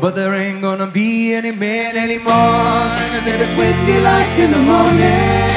but there ain't gonna be any man anymore. Cause if it's windy like in the morning,